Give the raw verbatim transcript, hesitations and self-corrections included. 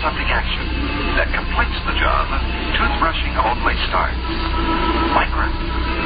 something action that completes the job toothbrushing only starts. Micra.